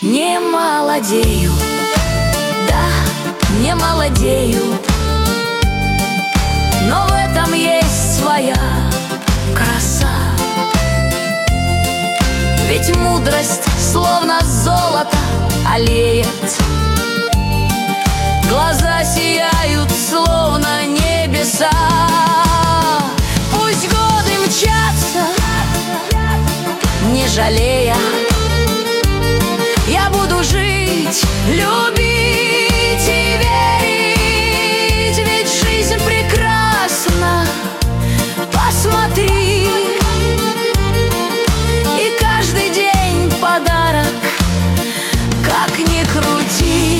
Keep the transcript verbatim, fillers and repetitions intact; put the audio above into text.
Не молодею, да, не молодею, но в этом есть своя краса. Ведь мудрость, словно золото, аллеет, глаза сияют, словно небеса. Пусть годы мчатся, не жалея, я буду жить, любить и верить. Ведь жизнь прекрасна, посмотри, и каждый день подарок, как ни крути.